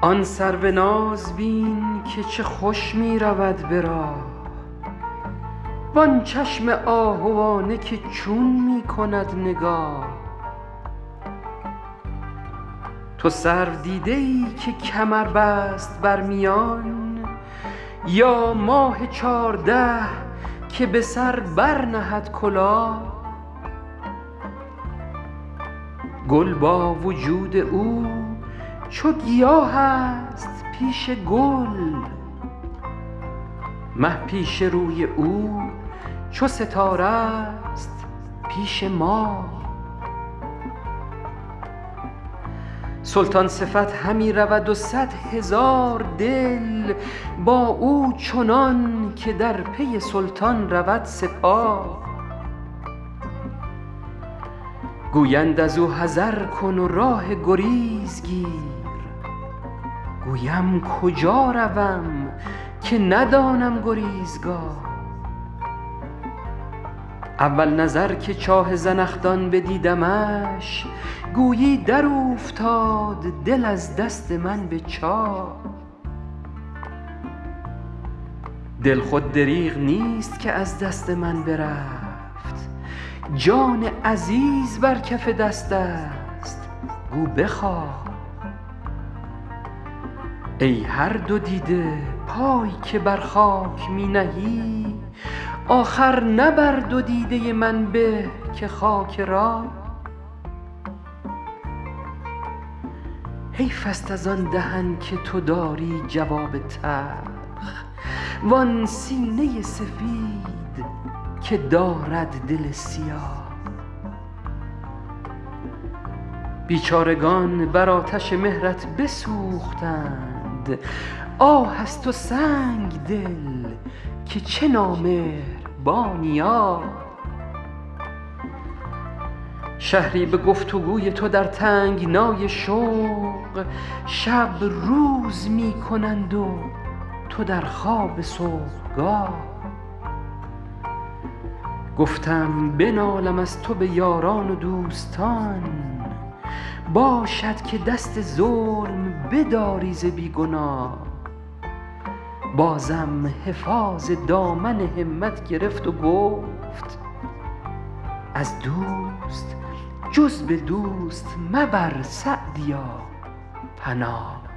آن سروناز بین که چه خوش می رود به راه، وآن چشم آهوانه که چون می کند نگاه. تو سرو دیده ای که کمر بست بر میان، یا ماه 14 که به سر بر نهد کلاه؟ گل با وجود او چو گیاه است پیش گل، مه پیش روی او چو ستاره است پیش ماه. سلطان صفت همی رود و 100,000 دل با او چنان که در پی سلطان رود سپاه. گویند از او حذر کن و راه گریز گیر، گویم کجا روم که ندانم گریزگاه. اول نظر که چاه زنخدان بدیدمش، گویی در اوفتاد دل از دست من به چاه. دل خود دریغ نیست که از دست من برفت، جان عزیز بر کف دست است گو بخواه. ای هر دو دیده پای که بر خاک می نهی، آخر نه بر دو دیده من به که خاک راه. حیف است از آن دهن که تو داری جواب تلخ، وآن سینه سفید که دارد دل سیاه. بیچارگان بر آتش مهرت بسوختند، آه از تو سنگ دل که چه نامهربانی آه. شهری به گفت و گوی تو در تنگنای شوق، شب روز می کنند و تو در خواب صبحگاه. گفتم بنالم از تو به یاران و دوستان، باشد که دست ظلم بداری ز بی گناه. بازم حفاظ دامن همت گرفت و گفت از دوست جز به دوست مبر سعدیا پناه.